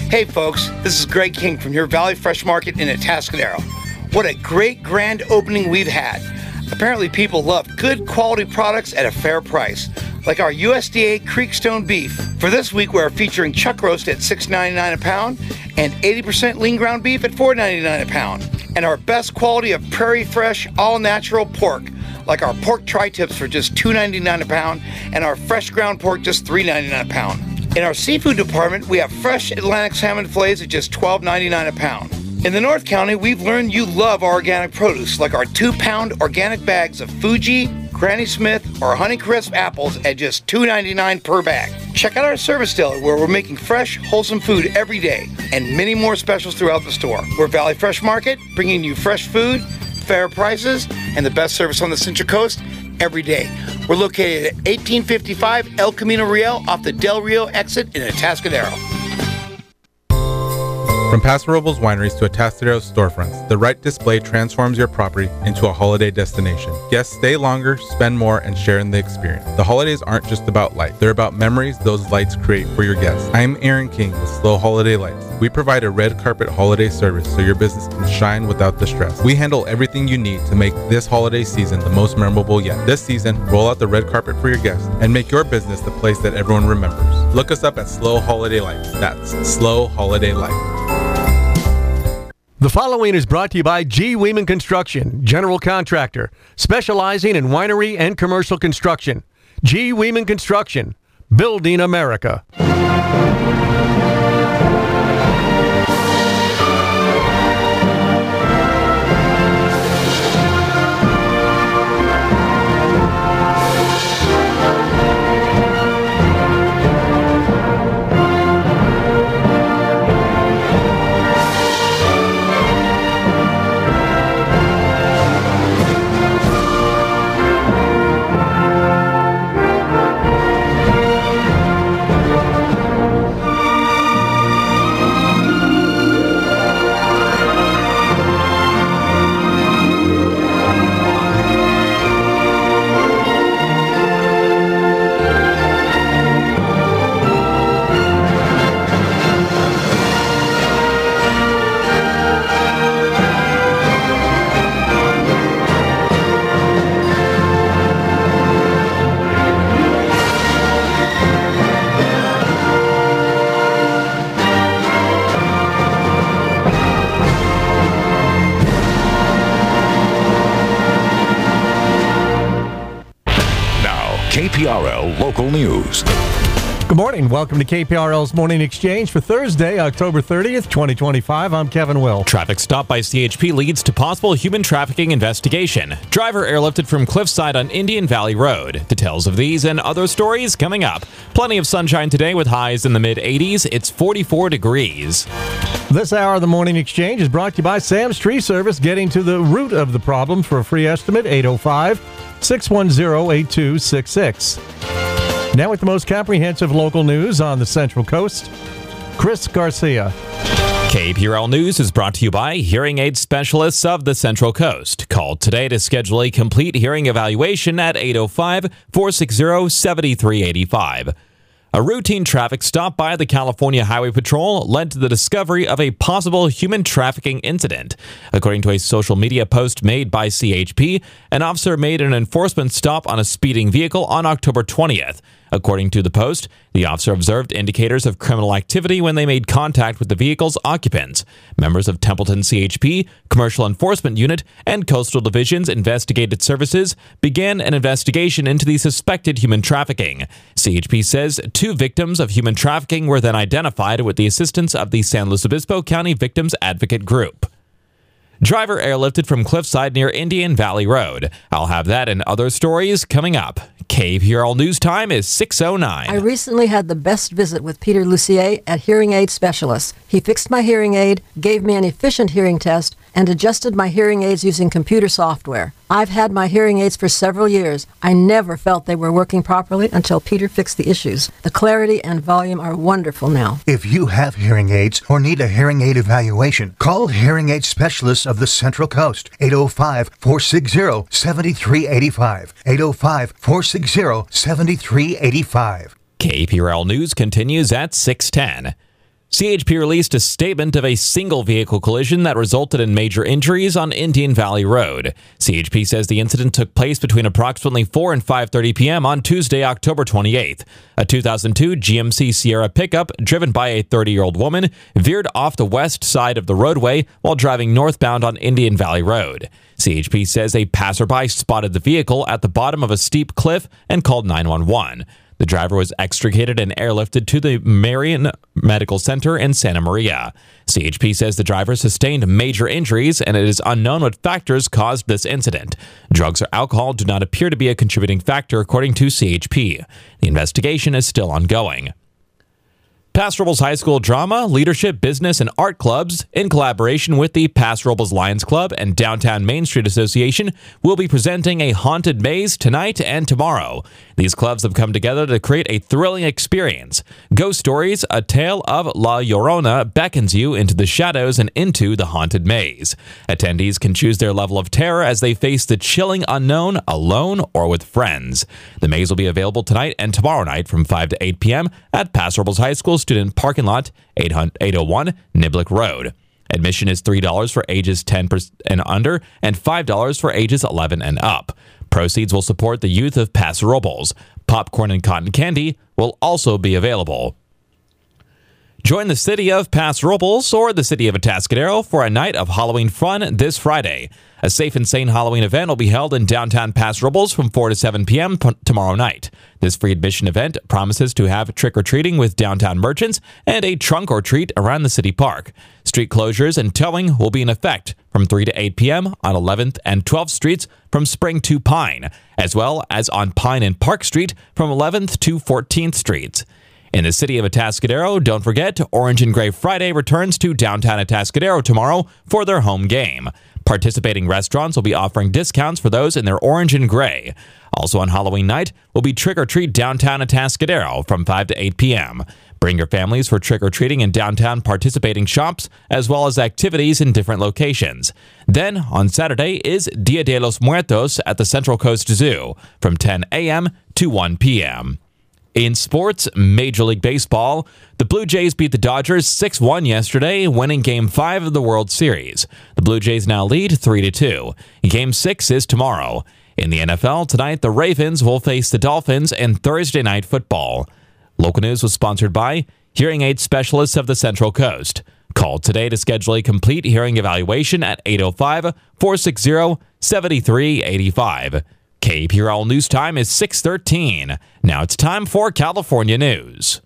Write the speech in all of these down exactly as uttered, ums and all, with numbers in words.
Hey folks, this is Greg King from your Valley Fresh Market in Atascadero. What a great grand opening we've had. Apparently people love good quality products at a fair price, like our U S D A Creekstone beef. For this week we're featuring chuck roast at six ninety-nine a pound and eighty percent lean ground beef at four ninety-nine a pound. And our best quality of prairie fresh, all natural pork, like our pork tri-tips for just two ninety-nine a pound and our fresh ground pork just three ninety-nine a pound. In our seafood department, we have fresh Atlantic salmon fillets at just twelve ninety-nine a pound. In the North County, we've learned you love our organic produce, like our two-pound organic bags of Fuji, Granny Smith, or Honeycrisp apples at just two ninety-nine per bag. Check out our service deli where we're making fresh, wholesome food every day, and many more specials throughout the store. We're Valley Fresh Market, bringing you fresh food, fair prices, and the best service on the Central Coast every day. We're located at eighteen fifty-five El Camino Real off the Del Rio exit in Atascadero. From Paso Robles wineries to Atascadero's storefronts, the right display transforms your property into a holiday destination. Guests stay longer, spend more, and share in the experience. The holidays aren't just about light. They're about memories those lights create for your guests. I'm Aaron King with Slow Holiday Lights. We provide a red carpet holiday service so your business can shine without the stress. We handle everything you need to make this holiday season the most memorable yet. This season, roll out the red carpet for your guests and make your business the place that everyone remembers. Look us up at Slow Holiday Lights. That's Slow Holiday Lights. The following is brought to you by G. Weeman Construction, general contractor, specializing in winery and commercial construction. G. Weeman Construction, building America. K P R L Local News. Good morning. Welcome to K P R L's Morning Exchange for Thursday, October thirtieth, twenty twenty-five. I'm Kevin Will. Traffic stop by C H P leads to possible human trafficking investigation. Driver airlifted from Cliffside on Indian Valley Road. Details of these and other stories coming up. Plenty of sunshine today with highs in the mid eighties. It's forty-four degrees. This hour of the Morning Exchange is brought to you by Sam's Tree Service, getting to the root of the problem. For a free estimate, eight oh five, six one zero, eight two six six. Now with the most comprehensive local news on the Central Coast, Chris Garcia. K P R L News is brought to you by Hearing Aid Specialists of the Central Coast. Call today to schedule a complete hearing evaluation at eight oh five, four six zero, seven three eight five. A routine traffic stop by the California Highway Patrol led to the discovery of a possible human trafficking incident. According to a social media post made by C H P, an officer made an enforcement stop on a speeding vehicle on October twentieth. According to the post, the officer observed indicators of criminal activity when they made contact with the vehicle's occupants. Members of Templeton C H P, Commercial Enforcement Unit, and Coastal Division's Investigative Services began an investigation into the suspected human trafficking. C H P says two victims of human trafficking were then identified with the assistance of the San Luis Obispo County Victims Advocate Group. Driver airlifted from Cliffside near Indian Valley Road. I'll have that and other stories coming up. K P R L News Time is six oh nine. I recently had the best visit with Peter Lucier at Hearing Aid Specialists. He fixed my hearing aid, gave me an efficient hearing test, and adjusted my hearing aids using computer software. I've had my hearing aids for several years. I never felt they were working properly until Peter fixed the issues. The clarity and volume are wonderful now. If you have hearing aids or need a hearing aid evaluation, call Hearing Aid Specialists of the Central Coast, eight oh five, four six zero, seven three eight five, eight oh five, four six zero, seven three eight five. K P R L News continues at six ten. C H P released a statement of a single vehicle collision that resulted in major injuries on Indian Valley Road. C H P says the incident took place between approximately four and five thirty p.m. on Tuesday, October twenty-eighth. A two thousand two G M C Sierra pickup driven by a thirty-year-old woman veered off the west side of the roadway while driving northbound on Indian Valley Road. C H P says a passerby spotted the vehicle at the bottom of a steep cliff and called nine one one. The driver was extricated and airlifted to the Marion Medical Center in Santa Maria. C H P says the driver sustained major injuries, and it is unknown what factors caused this incident. Drugs or alcohol do not appear to be a contributing factor, according to C H P. The investigation is still ongoing. Paso Robles High School Drama, Leadership, Business, and Art Clubs, in collaboration with the Paso Robles Lions Club and Downtown Main Street Association, will be presenting a haunted maze tonight and tomorrow. These clubs have come together to create a thrilling experience. Ghost Stories, A Tale of La Llorona, beckons you into the shadows and into the haunted maze. Attendees can choose their level of terror as they face the chilling unknown alone or with friends. The maze will be available tonight and tomorrow night from five to eight p.m. at Paso Robles High School Student Parking Lot, eight oh one Niblick Road. Admission is three dollars for ages ten and under and five dollars for ages eleven and up. Proceeds will support the youth of Paso Robles. Popcorn and cotton candy will also be available. Join the city of Paso Robles or the city of Atascadero for a night of Halloween fun this Friday. A safe and sane Halloween event will be held in downtown Paso Robles from four to seven p.m. t- tomorrow night. This free admission event promises to have trick-or-treating with downtown merchants and a trunk-or-treat around the city park. Street closures and towing will be in effect from three to eight p.m. on eleventh and twelfth Streets from Spring to Pine, as well as on Pine and Park Street from eleventh to fourteenth Streets. In the city of Atascadero, don't forget, Orange and Gray Friday returns to downtown Atascadero tomorrow for their home game. Participating restaurants will be offering discounts for those in their orange and gray. Also on Halloween night will be Trick or Treat downtown Atascadero from five to eight p.m. Bring your families for trick-or-treating in downtown participating shops, as well as activities in different locations. Then, on Saturday, is Dia de los Muertos at the Central Coast Zoo from ten a.m. to one p.m. In sports, Major League Baseball, the Blue Jays beat the Dodgers six one yesterday, winning Game five of the World Series. The Blue Jays now lead three to two. Game six is tomorrow. In the N F L, tonight the Ravens will face the Dolphins in Thursday Night Football. Local news was sponsored by Hearing Aid Specialists of the Central Coast. Call today to schedule a complete hearing evaluation at eight oh five, four six zero, seven three eight five. K P R L News Time is six thirteen. Now it's time for California News.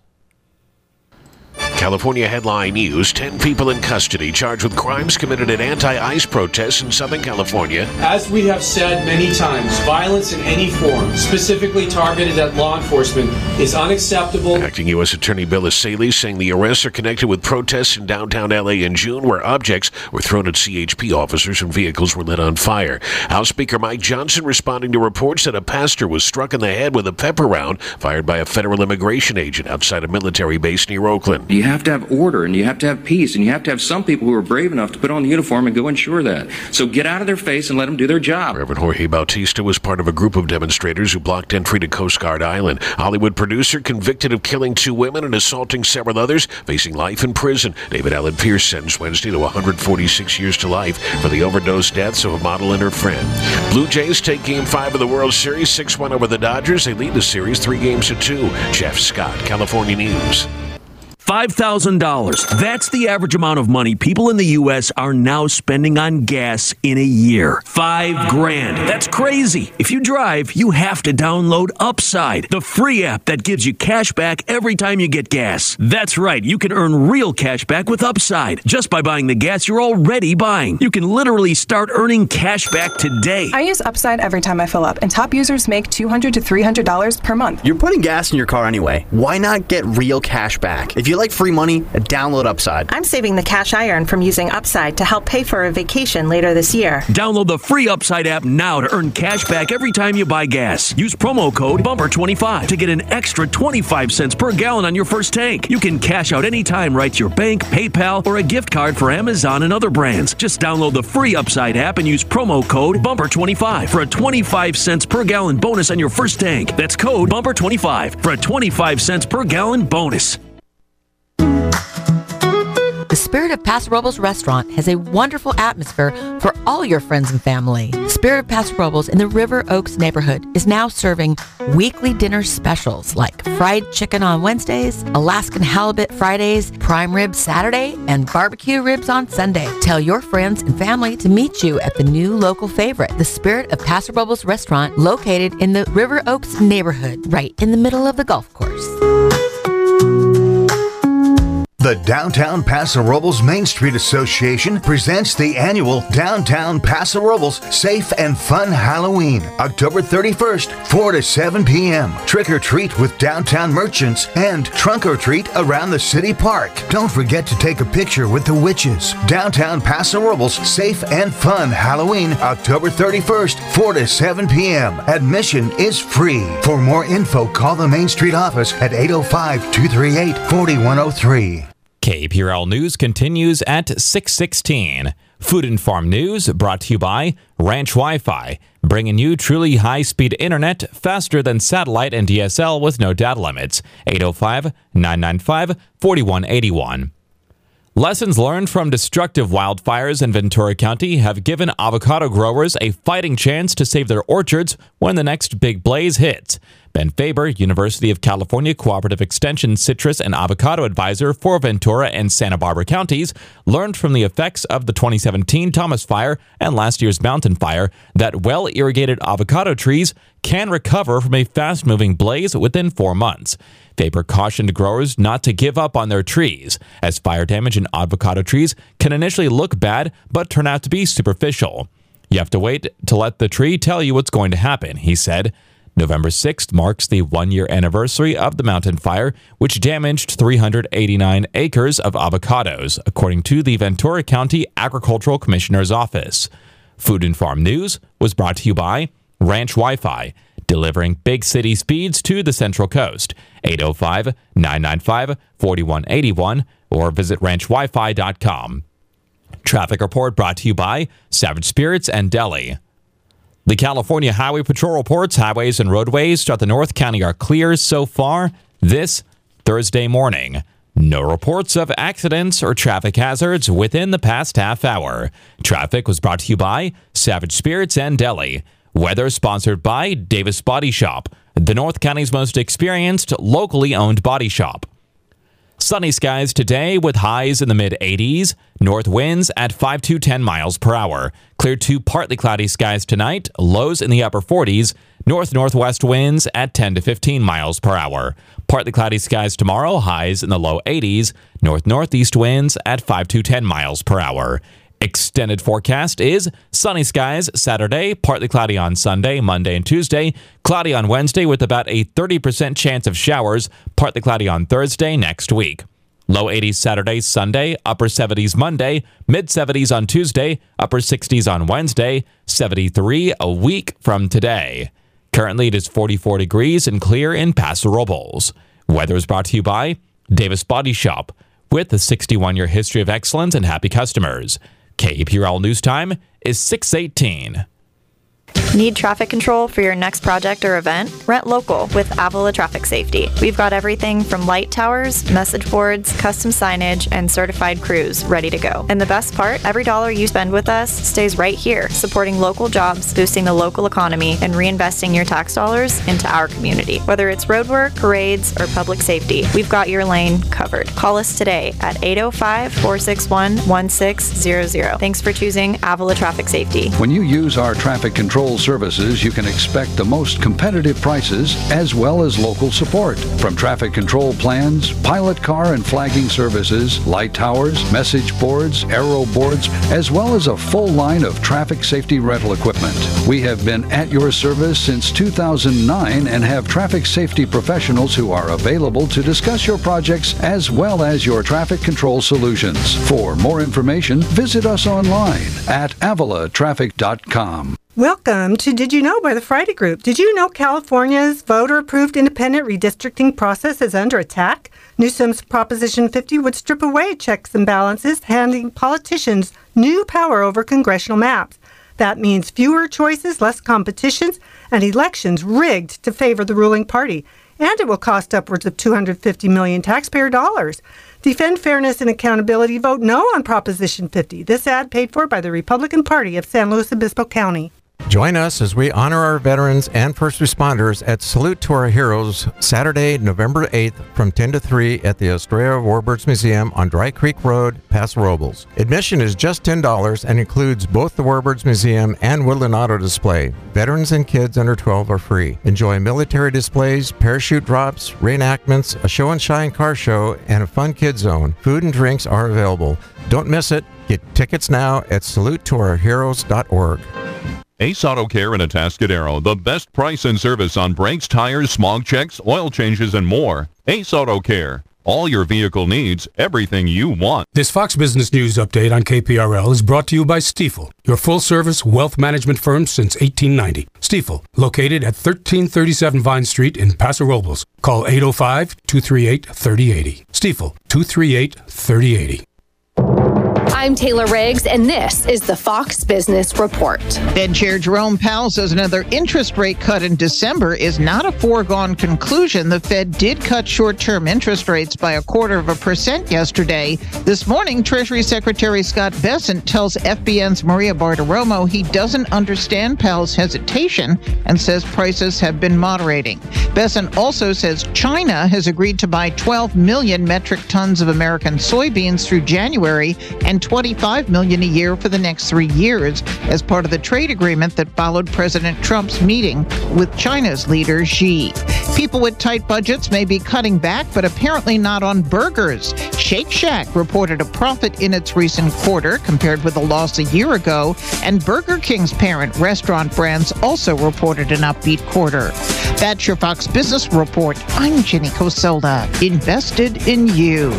California headline news, ten people in custody charged with crimes committed at anti-ICE protests in Southern California. As we have said many times, violence in any form, specifically targeted at law enforcement, is unacceptable. Acting U S Attorney Bill Asaley saying the arrests are connected with protests in downtown L A in June where objects were thrown at C H P officers and vehicles were lit on fire. House Speaker Mike Johnson responding to reports that a pastor was struck in the head with a pepper round fired by a federal immigration agent outside a military base near Oakland. You have to have order, and you have to have peace, and you have to have some people who are brave enough to put on the uniform and go ensure that. So get out of their face and let them do their job. Reverend Jorge Bautista was part of a group of demonstrators who blocked entry to Coast Guard Island. Hollywood producer convicted of killing two women and assaulting several others, facing life in prison. David Allen Pierce sentenced Wednesday to one hundred forty-six years to life for the overdose deaths of a model and her friend. Blue Jays take Game five of the World Series, six one over the Dodgers. They lead the series three games to two. Jeff Scott, California News. five thousand dollars. That's the average amount of money people in the U S are now spending on gas in a year. Five grand. That's crazy. If you drive, you have to download Upside, the free app that gives you cash back every time you get gas. That's right. You can earn real cash back with Upside just by buying the gas you're already buying. You can literally start earning cash back today. I use Upside every time I fill up, and top users make two hundred to three hundred dollars per month. You're putting gas in your car anyway. Why not get real cash back? If you like free money, download Upside. I'm saving the cash I earn from using Upside to help pay for a vacation later this year. Download the free Upside app now to earn cash back every time you buy gas. Use promo code bumper twenty-five to get an extra twenty-five cents per gallon on your first tank. You can cash out anytime right to your bank, PayPal, or a gift card for Amazon and other brands. Just download the free Upside app and use promo code bumper twenty-five for a twenty-five cents per gallon bonus on your first tank. That's code bumper twenty-five for a twenty-five cents per gallon bonus. The Spirit of Paso Robles restaurant has a wonderful atmosphere for all your friends and family. Spirit of Paso Robles in the River Oaks neighborhood is now serving weekly dinner specials like fried chicken on Wednesdays, Alaskan halibut Fridays, prime rib Saturday, and barbecue ribs on Sunday. Tell your friends and family to meet you at the new local favorite, the Spirit of Paso Robles restaurant, located in the River Oaks neighborhood, right in the middle of the golf course. The Downtown Paso Robles Main Street Association presents the annual Downtown Paso Robles Safe and Fun Halloween, October thirty-first, four to seven p.m. Trick or treat with downtown merchants and trunk or treat around the city park. Don't forget to take a picture with the witches. Downtown Paso Robles Safe and Fun Halloween, October thirty-first, four to seven p.m. Admission is free. For more info, call the Main Street office at eight oh five, two three eight, four one oh three. K P R L News continues at six sixteen. Food and Farm News brought to you by Ranch Wi-Fi, bringing you truly high-speed internet faster than satellite and D S L with no data limits. eight oh five, nine nine five, four one eight one. Lessons learned from destructive wildfires in Ventura County have given avocado growers a fighting chance to save their orchards when the next big blaze hits. Ben Faber, University of California Cooperative Extension Citrus and Avocado Advisor for Ventura and Santa Barbara counties, learned from the effects of the twenty seventeen Thomas Fire and last year's Mountain Fire that well-irrigated avocado trees can recover from a fast-moving blaze within four months. Faber cautioned growers not to give up on their trees, as fire damage in avocado trees can initially look bad but turn out to be superficial. You have to wait to let the tree tell you what's going to happen, he said. November sixth marks the one-year anniversary of the Mountain Fire, which damaged three hundred eighty-nine acres of avocados, according to the Ventura County Agricultural Commissioner's Office. Food and Farm News was brought to you by Ranch Wi-Fi, delivering big city speeds to the Central Coast. eight oh five, nine nine five, four one eight one or visit ranch wi fi dot com. Traffic report brought to you by Savage Spirits and Deli. The California Highway Patrol reports highways and roadways throughout the North County are clear so far this Thursday morning. No reports of accidents or traffic hazards within the past half hour. Traffic was brought to you by Savage Spirits and Deli. Weather sponsored by Davis Body Shop, the North County's most experienced locally owned body shop. Sunny skies today with highs in the mid eighties, north winds at five to ten miles per hour. Clear to partly cloudy skies tonight, lows in the upper forties, north-northwest winds at ten to fifteen miles per hour. Partly cloudy skies tomorrow, highs in the low eighties, north-northeast winds at five to ten miles per hour. Extended forecast is sunny skies Saturday, partly cloudy on Sunday, Monday, and Tuesday, cloudy on Wednesday with about a thirty percent chance of showers, partly cloudy on Thursday next week. Low eighties Saturday, Sunday, upper seventies Monday, mid seventies on Tuesday, upper sixties on Wednesday, seventy-three a week from today. Currently it is forty-four degrees and clear in Paso Robles. Weather is brought to you by Davis Body Shop, with a sixty-one-year history of excellence and happy customers. K P R L News Time is six eighteen. Need traffic control for your next project or event? Rent local with Avila Traffic Safety. We've got everything from light towers, message boards, custom signage, and certified crews ready to go. And the best part, every dollar you spend with us stays right here, supporting local jobs, boosting the local economy, and reinvesting your tax dollars into our community. Whether it's roadwork, parades, or public safety, we've got your lane covered. Call us today at eight oh five, four six one, one six zero zero. Thanks for choosing Avila Traffic Safety. When you use our traffic control services, you can expect the most competitive prices as well as local support. From traffic control plans, pilot car and flagging services, light towers, message boards, arrow boards, as well as a full line of traffic safety rental equipment. We have been at your service since two thousand nine and have traffic safety professionals who are available to discuss your projects as well as your traffic control solutions. For more information, visit us online at avila traffic dot com. Welcome to Did You Know by the Friday Group. Did you know California's voter-approved independent redistricting process is under attack? Newsom's Proposition fifty would strip away checks and balances, handing politicians new power over congressional maps. That means fewer choices, less competitions, and elections rigged to favor the ruling party. And it will cost upwards of two hundred fifty million dollars taxpayer dollars. Defend fairness and accountability. Vote no on Proposition fifty. This ad paid for by the Republican Party of San Luis Obispo County. Join us as we honor our veterans and first responders at Salute to Our Heroes, Saturday, November eighth from ten to three at the Estrella Warbirds Museum on Dry Creek Road, Paso Robles. Admission is just ten dollars and includes both the Warbirds Museum and Woodland Auto Display. Veterans and kids under twelve are free. Enjoy military displays, parachute drops, reenactments, a show and shine car show, and a fun kid zone. Food and drinks are available. Don't miss it. Get tickets now at salute to our heroes dot org. Ace Auto Care in Atascadero, the best price and service on brakes, tires, smog checks, oil changes, and more. Ace Auto Care. All your vehicle needs, everything you want. This Fox Business News update on K P R L is brought to you by Stifel, your full-service wealth management firm since eighteen ninety. Stifel, located at thirteen thirty-seven Vine Street in Paso Robles. Call eight oh five, two three eight, three oh eight oh. Stifel, two three eight, three oh eight oh. I'm Taylor Riggs, and this is the Fox Business Report. Fed Chair Jerome Powell says another interest rate cut in December is not a foregone conclusion. The Fed did cut short-term interest rates by a quarter of a percent yesterday. This morning, Treasury Secretary Scott Bessent tells F B N's Maria Bartiromo he doesn't understand Powell's hesitation and says prices have been moderating. Bessent also says China has agreed to buy twelve million metric tons of American soybeans through January and twenty-five million a year for the next three years as part of the trade agreement that followed President Trump's meeting with China's leader Xi. People with tight budgets may be cutting back, but apparently not on burgers. Shake Shack reported a profit in its recent quarter compared with a loss a year ago, and Burger King's parent Restaurant Brands also reported an upbeat quarter. That's your Fox Business Report. I'm Jenny Coselda, invested in you.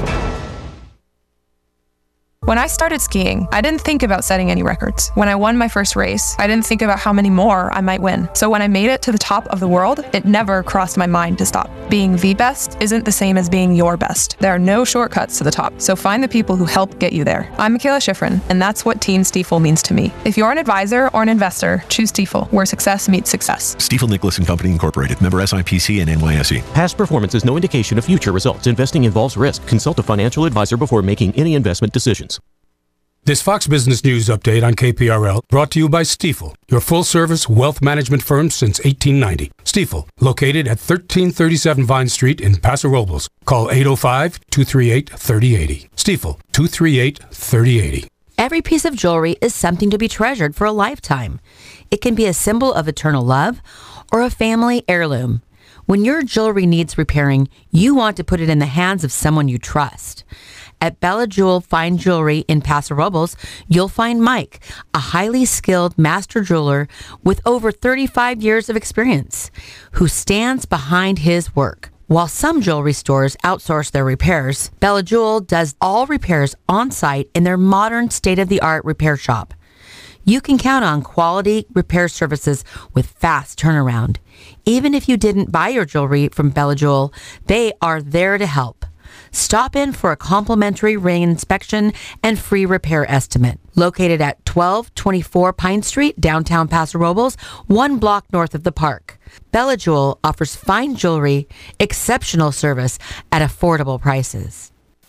When I started skiing, I didn't think about setting any records. When I won my first race, I didn't think about how many more I might win. So when I made it to the top of the world, it never crossed my mind to stop. Being the best isn't the same as being your best. There are no shortcuts to the top, so find the people who help get you there. I'm Michaela Schifrin, and that's what Team Stifel means to me. If you're an advisor or an investor, choose Stifel, where success meets success. Stifel Nicholas and Company Incorporated, member S I P C and N Y S E. Past performance is no indication of future results. Investing involves risk. Consult a financial advisor before making any investment decisions. This Fox Business News update on K P R L brought to you by Stifel, your full-service wealth management firm since eighteen ninety. Stifel, located at thirteen thirty-seven Vine Street in Paso Robles. Call eight oh five, two three eight, three oh eight oh. Stifel, two three eight, three oh eight oh. Every piece of jewelry is something to be treasured for a lifetime. It can be a symbol of eternal love or a family heirloom. When your jewelry needs repairing, you want to put it in the hands of someone you trust. At Bella Jewel Fine Jewelry in Paso Robles, you'll find Mike, a highly skilled master jeweler with over thirty-five years of experience, who stands behind his work. While some jewelry stores outsource their repairs, Bella Jewel does all repairs on site in their modern state-of-the-art repair shop. You can count on quality repair services with fast turnaround. Even if you didn't buy your jewelry from Bella Jewel, they are there to help. Stop in for a complimentary ring inspection and free repair estimate. Located at twelve twenty-four Pine Street, downtown Paso Robles, one block north of the park. Bella Jewel offers fine jewelry, exceptional service at affordable prices.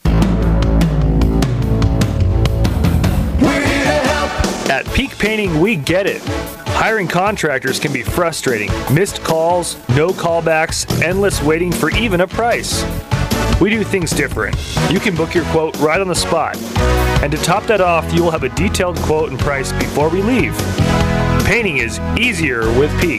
At Peak Painting, we get it. Hiring contractors can be frustrating. Missed calls, no callbacks, endless waiting for even a price. We do things different. You can book your quote right on the spot. And to top that off, you will have a detailed quote and price before we leave. Painting is easier with Peak.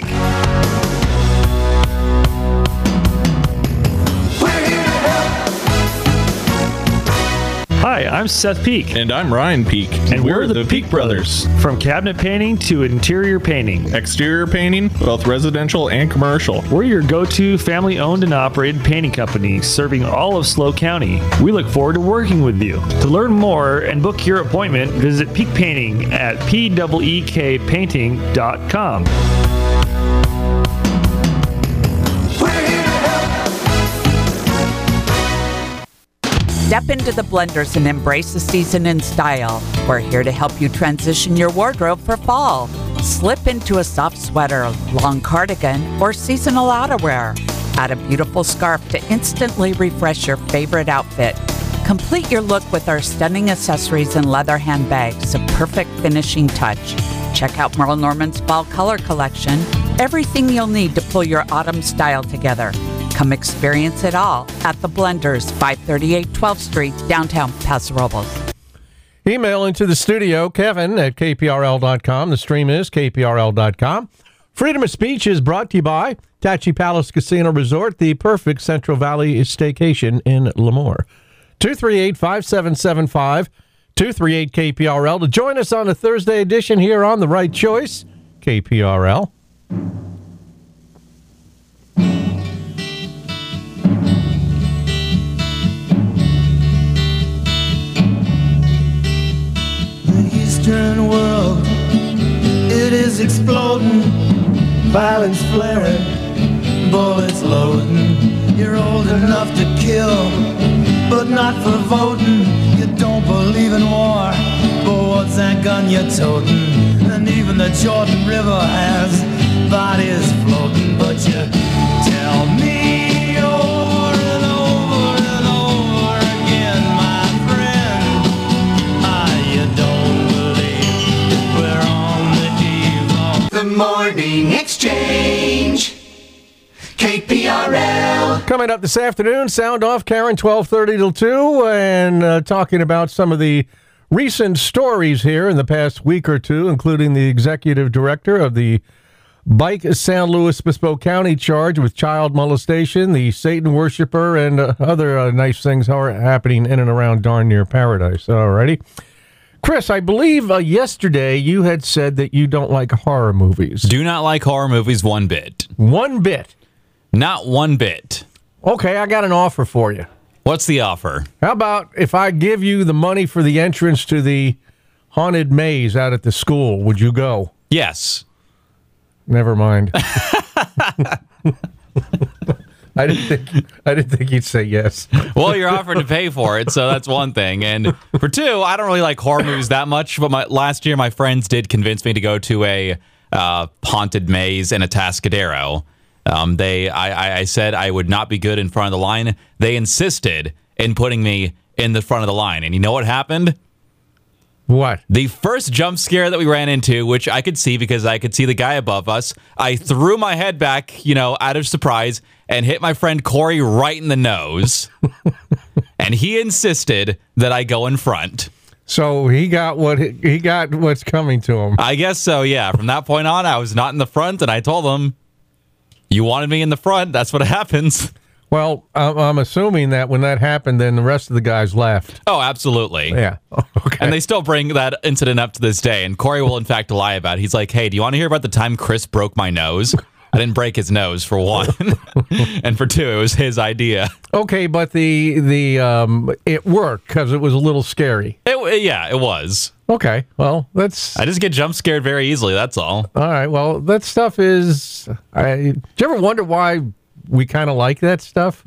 Hi, I'm Seth Peak. And I'm Ryan Peak. And we're, we're the, the Peak, Peak Brothers. Brothers. From cabinet painting to interior painting. Exterior painting, both residential and commercial. We're your go-to family-owned and operated painting company serving all of SLO County. We look forward to working with you. To learn more and book your appointment, visit Peak Painting at P E E K painting dot com. Step into the blenders and embrace the season in style. We're here to help you transition your wardrobe for fall. Slip into a soft sweater, long cardigan, or seasonal outerwear. Add a beautiful scarf to instantly refresh your favorite outfit. Complete your look with our stunning accessories and leather handbags, a perfect finishing touch. Check out Merle Norman's Fall Color Collection. Everything you'll need to pull your autumn style together. Come experience it all at The Blenders, five thirty-eight twelfth Street, downtown Paso Robles. Email into the studio, Kevin at K P R L dot com. The stream is K P R L dot com. Freedom of Speech is brought to you by Tachi Palace Casino Resort, the perfect Central Valley staycation in Lemoore. two three eight, five seven seven five, two three eight K P R L to join us on a Thursday edition here on The Right Choice, K P R L. The Eastern world, it is exploding, violence flaring, bullets loading. You're old enough to kill, but not for voting. You don't believe in war, but what's that gun you're toting? And even the Jordan River has bodies floating. But you tell me over and over and over again, my friend, ah, you don't believe we're on the eve of the morning exchange. K P R L. Coming up this afternoon, Sound Off, Karen, twelve thirty till two, and uh, talking about some of the recent stories here in the past week or two, including the executive director of the Bike San Luis Obispo County charged with child molestation, the Satan worshiper, and uh, other uh, nice things are happening in and around darn near paradise. Alrighty. Chris, I believe uh, yesterday you had said that you don't like horror movies. Do not like horror movies one bit. One bit? Not one bit. Okay, I got an offer for you. What's the offer? How about if I give you the money for the entrance to the haunted maze out at the school, would you go? Yes. Never mind. I didn't think I didn't think you'd say yes. Well, you're offering to pay for it, so that's one thing. And for two, I don't really like horror movies that much, but my, last year my friends did convince me to go to a uh, haunted maze in Atascadero. Um, they, I, I said I would not be good in front of the line. They insisted in putting me in the front of the line. And you know what happened? What? The first jump scare that we ran into, which I could see because I could see the guy above us, I threw my head back, you know, out of surprise and hit my friend Corey right in the nose. And he insisted that I go in front. So he got what he got what's coming to him. I guess so, yeah. From that point on, I was not in the front, and I told him, you wanted me in the front. That's what happens. Well, I'm assuming that when that happened, then the rest of the guys left. Oh, absolutely. Yeah. Okay. And they still bring that incident up to this day. And Corey will, in fact, lie about it. He's like, hey, do you want to hear about the time Chris broke my nose? I didn't break his nose, for one. And for two, it was his idea. Okay, but the the um, it worked because it was a little scary. It, yeah, it was. Okay, well, that's... I just get jump scared very easily, that's all. All right, well, that stuff is... I, do you ever wonder why we kind of like that stuff?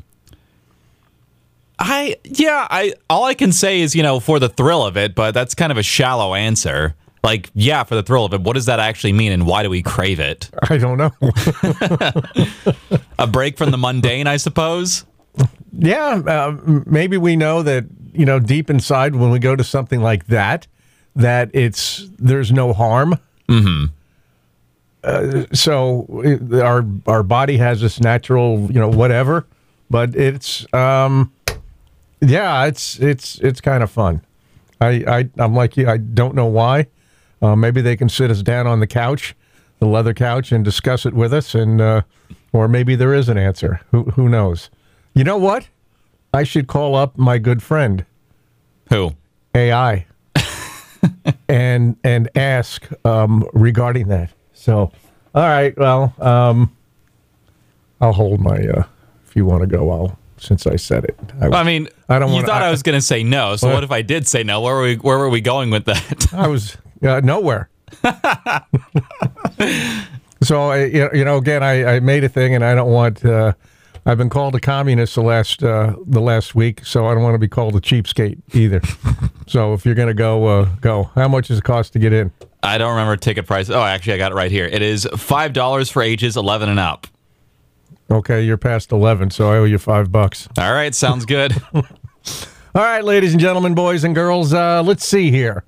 I, yeah, I all I can say is, you know, for the thrill of it, but that's kind of a shallow answer. Like, yeah, for the thrill of it, what does that actually mean, and why do we crave it? I don't know. A break from the mundane, I suppose? Yeah, uh, maybe we know that, you know, deep inside when we go to something like that, that it's there's no harm. Mm-hmm. Uh, so it, our our body has this natural, you know, whatever, but it's um, yeah, it's it's it's kind of fun. I, I I'm like you. I don't know why. Uh, maybe they can sit us down on the couch, the leather couch, and discuss it with us, and uh, or maybe there is an answer. Who who knows? You know what? I should call up my good friend. Who? A I. and and ask um, regarding that. So, all right. Well, um, I'll hold my. Uh, if you want to go, I'll. Since I said it. I, well, I mean, I don't. You wanna, thought I, I was going to say no. So what? what if I did say no? Where were we? Where were we going with that? I was uh, nowhere. So I, you know, again, I, I made a thing, and I don't want. Uh, I've been called a communist the last uh, the last week, so I don't want to be called a cheapskate either. So if you're going to go, uh, go. How much does it cost to get in? I don't remember ticket price. Oh, actually, I got it right here. It is five dollars for ages eleven and up. Okay, you're past eleven, so I owe you five bucks. All right, sounds good. All right, ladies and gentlemen, boys and girls, uh, let's see here.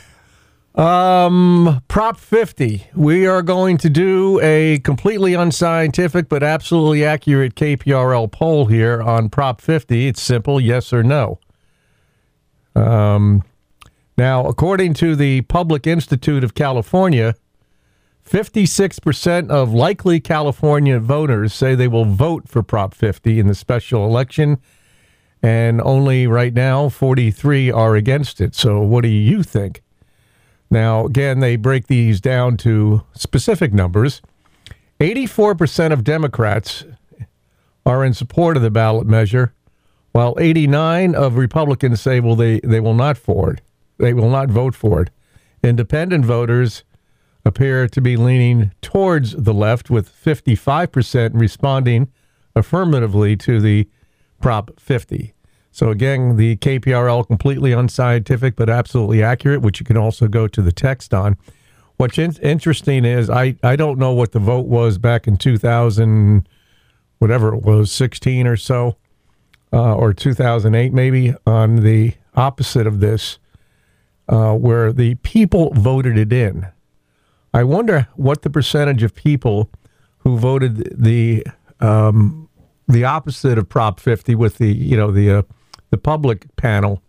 Um, Prop fifty. We are going to do a completely unscientific but absolutely accurate K P R L poll here on Prop fifty. It's simple, yes or no. Um, now, according to the Public Institute of California, fifty-six percent of likely California voters say they will vote for Prop fifty in the special election, and only right now forty-three are against it. So what do you think? Now, again, they break these down to specific numbers. eighty-four percent of Democrats are in support of the ballot measure, while eighty-nine of Republicans say, well, they, they will not for it. They will not vote for it. Independent voters appear to be leaning towards the left, with fifty-five percent responding affirmatively to the Prop fifty. So again, the K P R L, completely unscientific but absolutely accurate, which you can also go to the text on. What's in- interesting is I, I don't know what the vote was back in two thousand, whatever it was, sixteen or so, uh, or two thousand eight maybe, on the opposite of this, uh, where the people voted it in. I wonder what the percentage of people who voted the um, the opposite of Prop fifty with the, you know, the uh, the public panel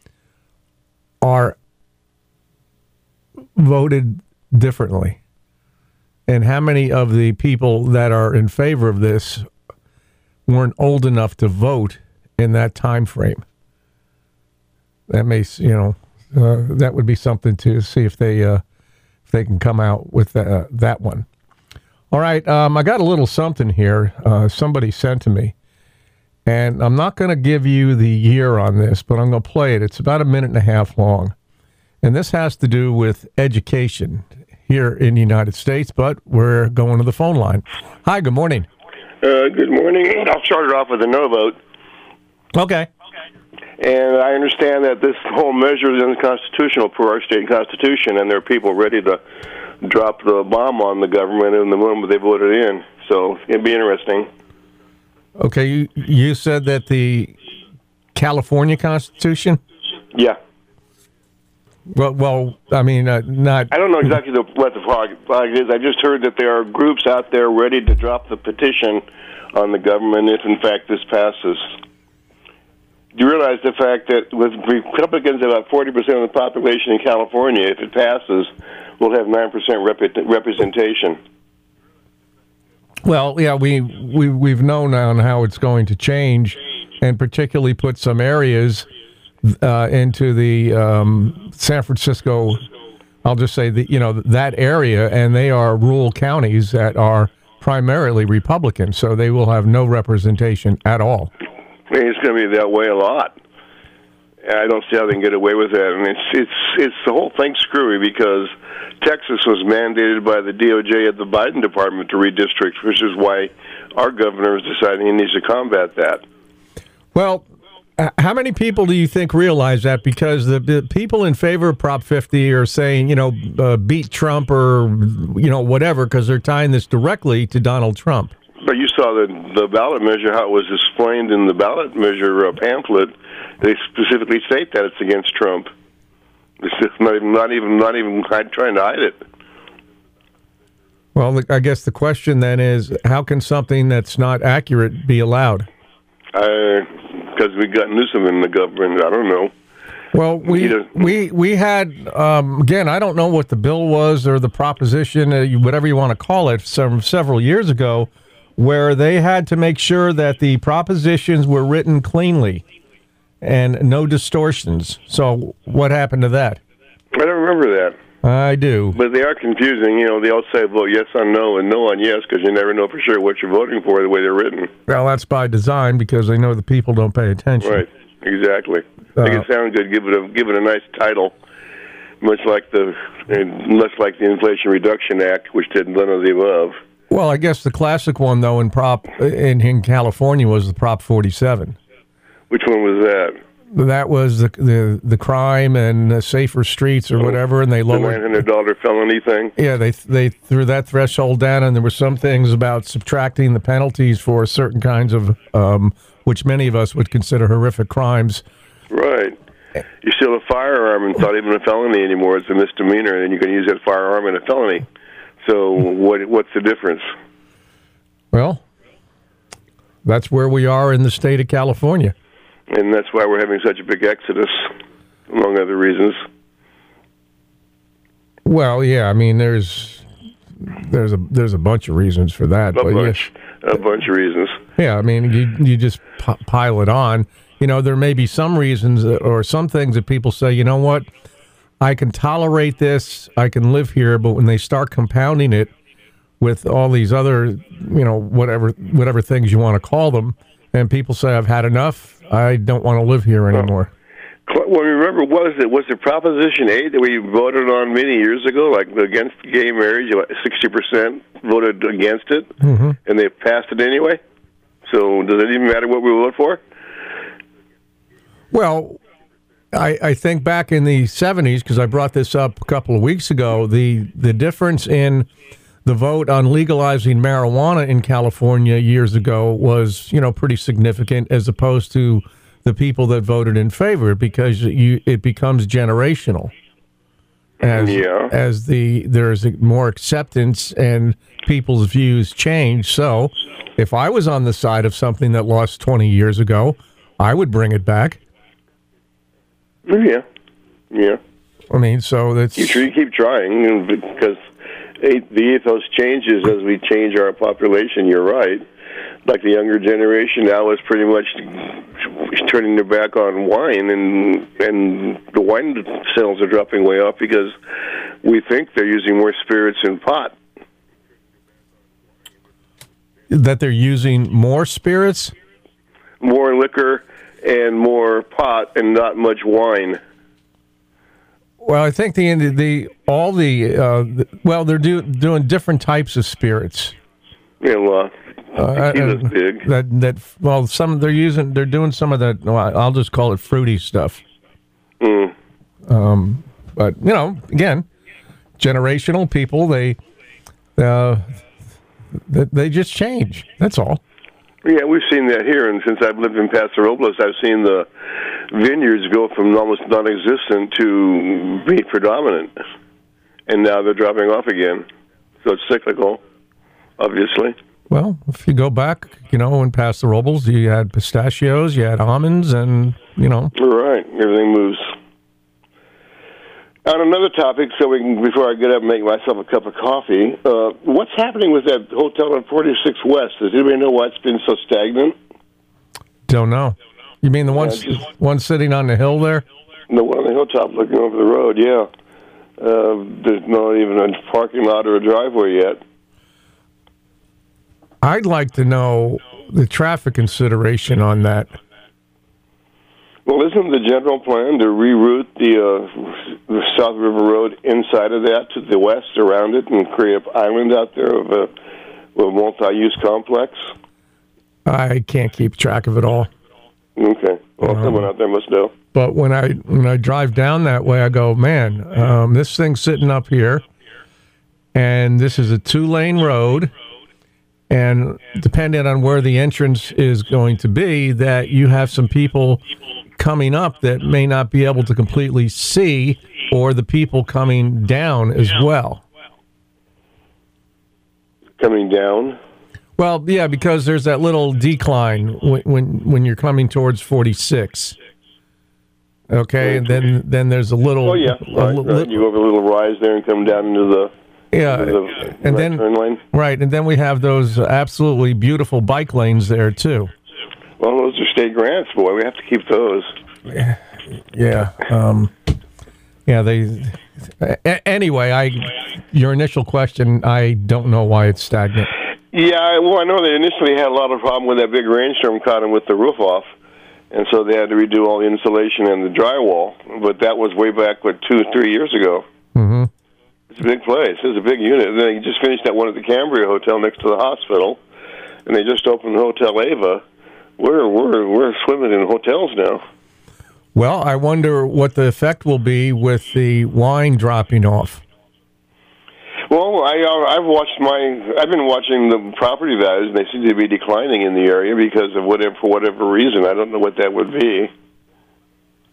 are voted differently, and how many of the people that are in favor of this weren't old enough to vote in that time frame. That may, you know, uh, that would be something to see if they uh, if they can come out with uh, that one. All right, um, I got a little something here. Uh, somebody sent to me. And I'm not going to give you the year on this, but I'm going to play it. It's about a minute and a half long. And this has to do with education here in the United States, but we're going to the phone line. Hi, good morning. Uh, good morning. I'll start it off with a no vote. Okay. And I understand that this whole measure is unconstitutional per our state constitution, and there are people ready to drop the bomb on the government in the moment they voted in. So it'd be interesting. Okay, you you said that the California Constitution? Yeah. Well, well, I mean, uh, not... I don't know exactly the, what the flag is. I just heard that there are groups out there ready to drop the petition on the government if, in fact, this passes. Do you realize the fact that with Republicans, about forty percent of the population in California, if it passes, we'll have nine percent rep- representation? Well, yeah, we, we, we've known on how it's going to change, and particularly put some areas uh, into the um, San Francisco, I'll just say, the, you know, that area, and they are rural counties that are primarily Republican, so they will have no representation at all. I mean, it's going to be that way a lot. I don't see how they can get away with that. And it's it's it's the whole thing screwy because Texas was mandated by the D O J at the Biden department to redistrict, which is why our governor is deciding he needs to combat that. Well, how many people do you think realize that? Because the, the people in favor of Prop fifty are saying, you know, uh, beat Trump or, you know, whatever, because they're tying this directly to Donald Trump. But you saw the the ballot measure, how it was explained in the ballot measure uh, pamphlet. They specifically state that it's against Trump. It's just not even, not even, not even trying to hide it. Well, I guess the question then is, how can something that's not accurate be allowed? Because we got Newsom in the government. I don't know. Well, we we we had um, again. I don't know what the bill was or the proposition, uh, whatever you want to call it, some several years ago, where they had to make sure that the propositions were written cleanly and no distortions. So what happened to that? I don't remember that. I do. But they are confusing. You know, they all say vote yes on no and no on yes because you never know for sure what you're voting for the way they're written. Well, that's by design because they know the people don't pay attention. Right. Exactly. Uh, Make it sound good. Give it a give it a nice title, much like the much like the Inflation Reduction Act, which did none of the above. Well, I guess the classic one though in prop in, in California was the Prop forty-seven. Which one was that? That was the the, the crime and the safer streets or whatever, and they lowered the nine hundred dollar felony thing. Yeah, they they threw that threshold down, and there were some things about subtracting the penalties for certain kinds of, um, which many of us would consider horrific crimes, Right. You steal a firearm and it's not even a felony anymore. It's a misdemeanor, and you can use that firearm in a felony. So what? What's the difference? Well, that's where we are in the state of California. And that's why we're having such a big exodus, among other reasons. Well, yeah, I mean, there's there's a there's a bunch of reasons for that. A but bunch, yeah, a bunch of reasons. Yeah, I mean, you you just p- pile it on. You know, there may be some reasons or some things that people say, you know what, I can tolerate this, I can live here, but when they start compounding it with all these other, you know, whatever whatever things you want to call them, and people say, I've had enough, I don't want to live here anymore. Well, remember, what was it? Was it Proposition eight that we voted on many years ago, like against gay marriage? sixty percent voted against it, mm-hmm. and they passed it anyway? So does it even matter what we vote for? Well, I, I think back in the seventies, because I brought this up a couple of weeks ago, the, the difference in the vote on legalizing marijuana in California years ago was, you know, pretty significant as opposed to the people that voted in favor, because you it becomes generational. As, yeah. as the there's more acceptance and people's views change. So if I was on the side of something that lost twenty years ago, I would bring it back. Yeah, yeah. I mean, so that's... You, you keep trying, because the ethos changes as we change our population, you're right. Like the younger generation now is pretty much turning their back on wine, and and the wine sales are dropping way off because we think they're using more spirits in pot. That they're using more spirits? More liquor and more pot and not much wine. Well, I think the the all the, uh, the well, they're do, doing different types of spirits. Yeah, well, uh, tequila's uh, big. That that well, some they're using they're doing some of that. Well, I'll just call it fruity stuff. Mm. Um, but you know, again, generational people they uh, they, they just change. That's all. Yeah, we've seen that here, and since I've lived in Paso Robles, I've seen the vineyards go from almost non-existent to be predominant, and now they're dropping off again. So it's cyclical, obviously. Well, if you go back, you know, in Paso Robles, you had pistachios, you had almonds, and, you know. Right, everything moves. On another topic, so we can, before I get up and make myself a cup of coffee, uh, what's happening with that hotel on forty-six West? Does anybody know why it's been so stagnant? Don't know. You mean the one, yeah, just, one sitting on the hill there? The one on the hilltop looking over the road, yeah. Uh, there's not even a parking lot or a driveway yet. I'd like to know the traffic consideration on that. Well, isn't the general plan to reroute the, uh, the South River Road inside of that to the west around it and create an island out there of a, of a multi-use complex? I can't keep track of it all. Okay. Well, um, someone out there must know. But when I when I drive down that way, I go, man, um, this thing's sitting up here, and this is a two-lane road, and depending on where the entrance is going to be, that you have some people coming up that may not be able to completely see, or the people coming down as well. Coming down? Well, yeah, because there's that little decline when when, when you're coming towards forty-six. Okay, and then then there's a little. Oh yeah, right, li- right. You go over a little rise there and come down into the. Yeah, into the and right then turn lane. Right, and then we have those absolutely beautiful bike lanes there too. Well, those are state grants, boy. We have to keep those. Yeah, yeah, um, yeah. They. A- anyway, I. Your initial question, I don't know why it's stagnant. Yeah, well, I know they initially had a lot of problem with that big rainstorm caught them with the roof off, and so they had to redo all the insulation and the drywall. But that was way back, what, two, three years ago. Mm-hmm. It's a big place. It's a big unit. And then they just finished that one at the Cambria Hotel next to the hospital, and they just opened Hotel Ava. We're we're we're swimming in hotels now. Well, I wonder what the effect will be with the wine dropping off. Well, I uh, I've watched my I've been watching the property values, and they seem to be declining in the area because of whatever for whatever reason. I don't know what that would be.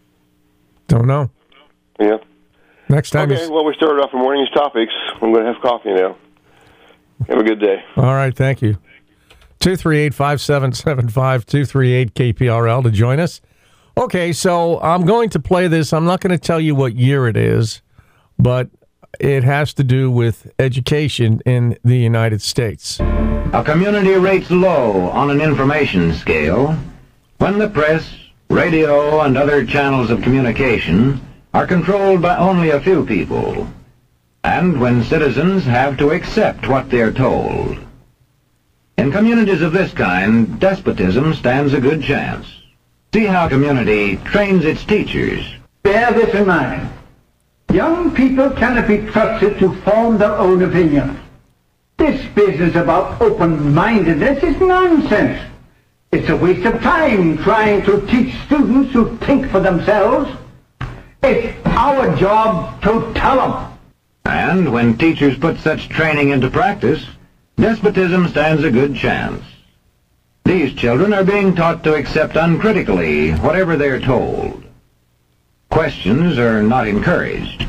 Don't know. Yeah. Next time. Okay, well, we started off the morning's topics. I'm going to have coffee now. Have a good day. All right, thank you. two three eight, five seven seven five, two three eight K P R L to join us. Okay, so I'm going to play this. I'm not going to tell you what year it is, but it has to do with education in the United States. A community rates low on an information scale when the press, radio, and other channels of communication are controlled by only a few people, and when citizens have to accept what they're told. In communities of this kind, despotism stands a good chance. See how community trains its teachers. Bear this in mind. Young people cannot be trusted to form their own opinions. This business about open-mindedness is nonsense. It's a waste of time trying to teach students to think for themselves. It's our job to tell them. And when teachers put such training into practice, despotism stands a good chance. These children are being taught to accept uncritically whatever they're told. Questions are not encouraged.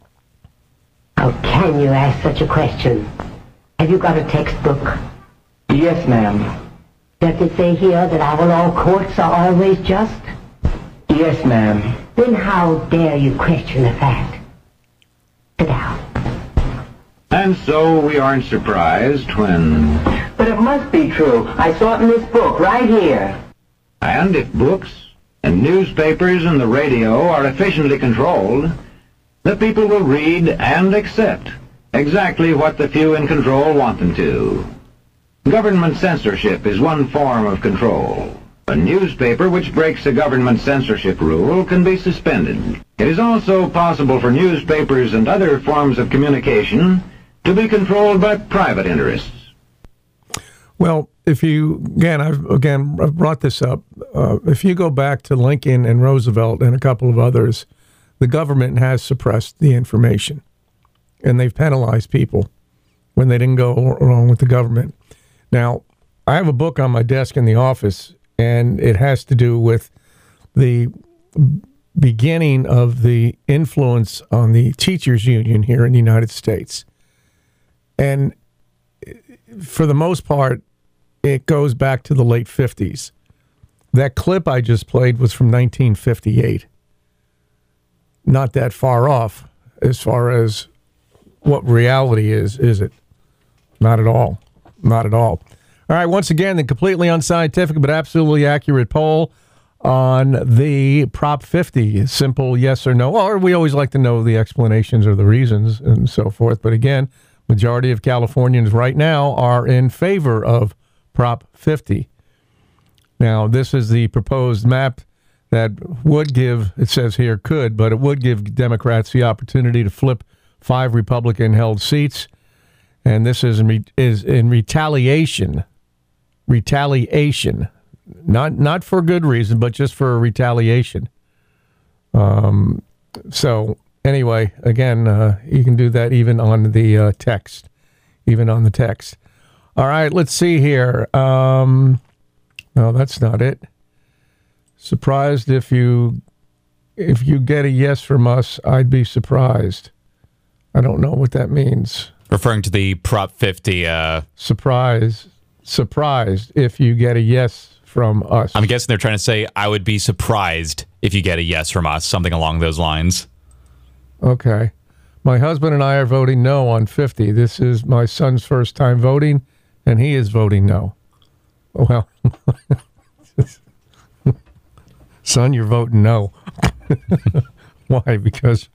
How can you ask such a question? Have you got a textbook? Yes, ma'am. Does it say here that our law courts are always just? Yes, ma'am. Then how dare you question the fact? Sit down. And so we aren't surprised when... But it must be true. I saw it in this book, right here. And if books and newspapers and the radio are efficiently controlled, the people will read and accept exactly what the few in control want them to. Government censorship is one form of control. A newspaper which breaks a government censorship rule can be suspended. It is also possible for newspapers and other forms of communication to be controlled by private interests. Well, if you, again, I've again I've brought this up. Uh, if you go back to Lincoln and Roosevelt and a couple of others, the government has suppressed the information, and they've penalized people when they didn't go along with the government. Now, I have a book on my desk in the office, and it has to do with the beginning of the influence on the teachers' union here in the United States. And for the most part, it goes back to the late fifties. That clip I just played was from nineteen fifty-eight. Not that far off as far as what reality is, is it? Not at all. Not at all. All right, once again, the completely unscientific but absolutely accurate poll on the Prop fifty. Simple yes or no. Or we always like to know the explanations or the reasons and so forth. But again, majority of Californians right now are in favor of Prop fifty. Now, this is the proposed map that would give, it says here could, but it would give Democrats the opportunity to flip five Republican-held seats. And this is in, re- is in retaliation. Retaliation. Not not for good reason, but just for retaliation. Um, so, anyway, again, uh, you can do that even on the uh, text. Even on the text. All right, let's see here. Um, no, that's not it. Surprised if you if you get a yes from us, I'd be surprised. I don't know what that means. Referring to the Prop fifty. Uh, Surprise. Surprised if you get a yes from us. I'm guessing they're trying to say, I would be surprised if you get a yes from us, something along those lines. Okay. My husband and I are voting no on fifty. This is my son's first time voting, and he is voting no. Well, son, you're voting no. Why? Because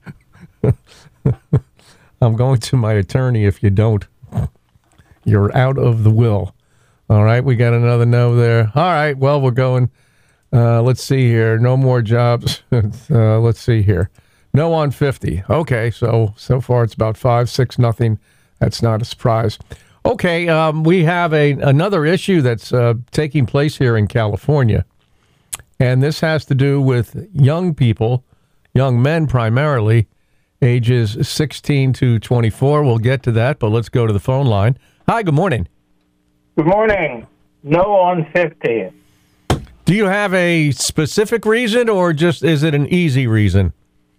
I'm going to my attorney if you don't. You're out of the will. All right, we got another no there. All right, well, we're going. Uh, let's see here. No more jobs. uh, let's see here. No on fifty. Okay, so so far it's about five, six, nothing. That's not a surprise. Okay, um, we have a another issue that's uh, taking place here in California, and this has to do with young people, young men primarily, ages sixteen to twenty-four. We'll get to that, but let's go to the phone line. Hi, good morning. Good morning. No on fifty. Do you have a specific reason, or just is it an easy reason?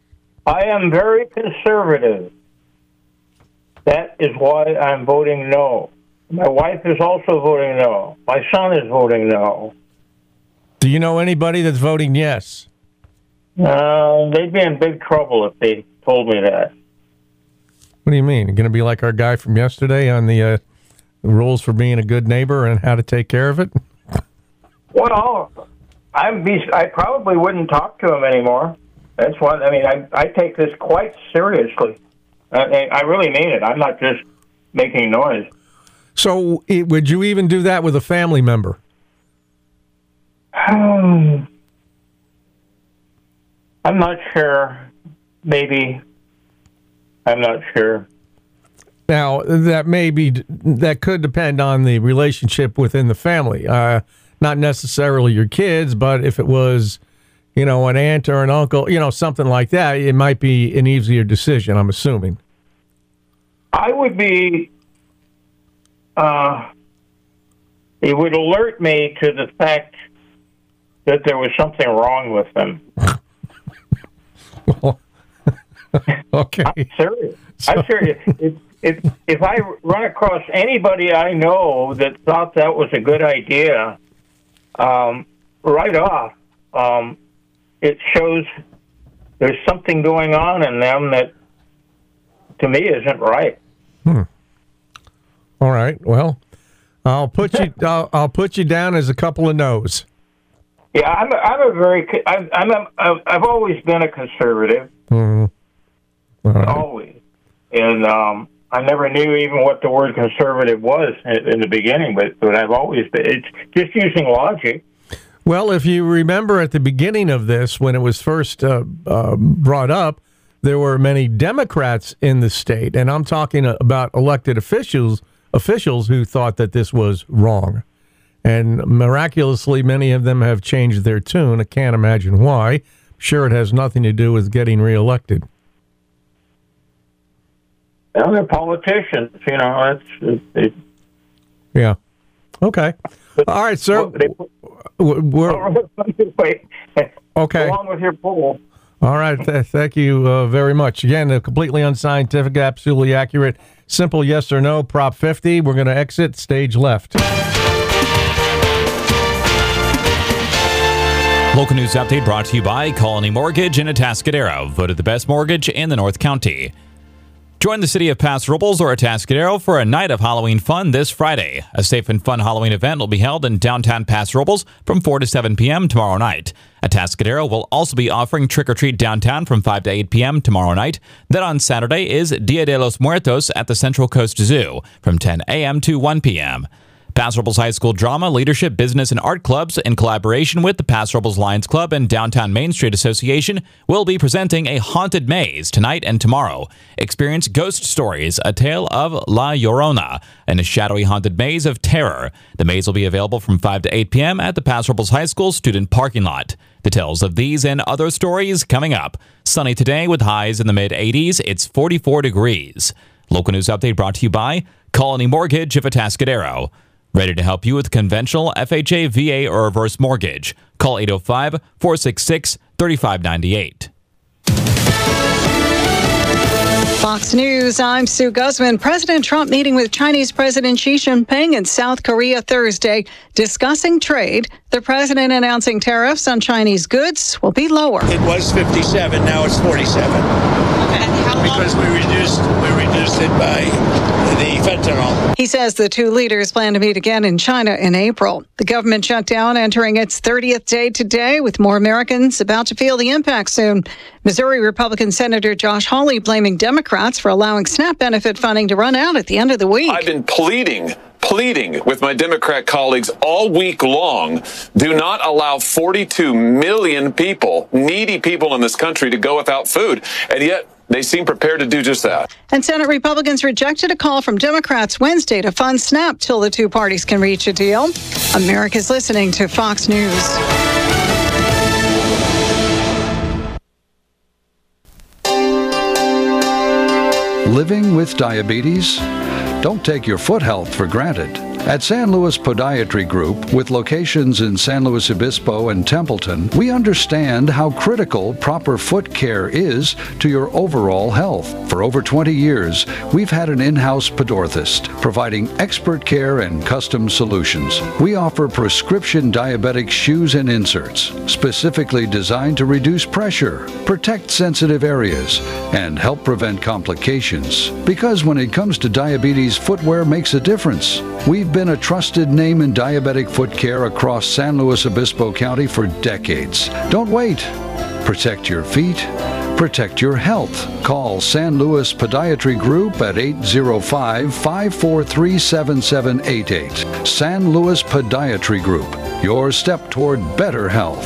I am very conservative. That is why I'm voting no. My wife is also voting no. My son is voting no. Do you know anybody that's voting yes? Uh, they'd be in big trouble if they told me that. What do you mean? You're going to be like our guy from yesterday on the, uh, the rules for being a good neighbor and how to take care of it? Well, I'm be, I probably wouldn't talk to him anymore. That's what, I mean, I, I take this quite seriously. I, I really mean it. I'm not just making noise. So it, would you even do that with a family member? Um, I'm not sure. Maybe. I'm not sure. Now, that may be, that could depend on the relationship within the family. Uh, not necessarily your kids, but if it was, you know, an aunt or an uncle, you know, something like that, it might be an easier decision, I'm assuming. I would be, uh, it would alert me to the fact that there was something wrong with them. Well, okay. I'm serious. So. I'm serious. If, if, if I run across anybody I know that thought that was a good idea, um, right off, um, it shows there's something going on in them that, to me, isn't right. Hmm. All right. Well, I'll put you. I'll, I'll put you down as a couple of no's. Yeah, I'm. A, I'm a very. I'm. I'm a, I've always been a conservative. Mm-hmm. All right. Always, and um, I never knew even what the word conservative was in, in the beginning, but but I've always been. It's just using logic. Well, if you remember at the beginning of this, when it was first uh, uh, brought up, there were many Democrats in the state, and I'm talking about elected officials officials who thought that this was wrong. And miraculously, many of them have changed their tune. I can't imagine why. I'm sure it has nothing to do with getting reelected. Well, they're politicians, you know. That's it, it, yeah. Okay. All right, sir. They, We're, wait. Okay. Along with your poll. All right. Th- thank you uh, very much. Again, a completely unscientific, absolutely accurate, simple yes or no. Prop fifty. We're going to exit stage left. Local news update brought to you by Colony Mortgage in Atascadero, voted the best mortgage in the North County. Join the city of Paso Robles or Atascadero for a night of Halloween fun this Friday. A safe and fun Halloween event will be held in downtown Paso Robles from four to seven p.m. tomorrow night. Atascadero will also be offering trick-or-treat downtown from five to eight p.m. tomorrow night. Then on Saturday is Dia de los Muertos at the Central Coast Zoo from ten a.m. to one p.m. Paso Robles High School Drama, Leadership, Business, and Art Clubs, in collaboration with the Paso Robles Lions Club and Downtown Main Street Association, will be presenting a haunted maze tonight and tomorrow. Experience Ghost Stories, a tale of La Llorona, and a shadowy haunted maze of terror. The maze will be available from five to eight p.m. at the Paso Robles High School student parking lot. Details of these and other stories coming up. Sunny today with highs in the mid-eighties. It's forty-four degrees. Local news update brought to you by Colony Mortgage of Atascadero. Ready to help you with conventional, F H A, V A, or reverse mortgage. Call eight oh five, four six six, three five nine eight. Fox News, I'm Sue Guzman. President Trump meeting with Chinese President Xi Jinping in South Korea Thursday, discussing trade. The president announcing tariffs on Chinese goods will be lower. It was fifty-seven, now it's forty-seven. Because we reduced, we reduced it by the fentanyl. He says the two leaders plan to meet again in China in April. The government shutdown entering its thirtieth day today, with more Americans about to feel the impact soon. Missouri Republican Senator Josh Hawley blaming Democrats for allowing SNAP benefit funding to run out at the end of the week. I've been pleading, pleading with my Democrat colleagues all week long. Do not allow forty-two million people, needy people in this country, to go without food. And yet, they seem prepared to do just that. And Senate Republicans rejected a call from Democrats Wednesday to fund SNAP till the two parties can reach a deal. America's listening to Fox News. Living with diabetes? Don't take your foot health for granted. At San Luis Podiatry Group, with locations in San Luis Obispo and Templeton, we understand how critical proper foot care is to your overall health. For over twenty years, we've had an in-house podorthist, providing expert care and custom solutions. We offer prescription diabetic shoes and inserts, specifically designed to reduce pressure, protect sensitive areas, and help prevent complications. Because when it comes to diabetes, footwear makes a difference. We've been a trusted name in diabetic foot care across San Luis Obispo County for decades. Don't wait. Protect your feet. Protect your health. Call San Luis Podiatry Group at eight zero five, five four three, seven seven eight eight. San Luis Podiatry Group. Your step toward better health.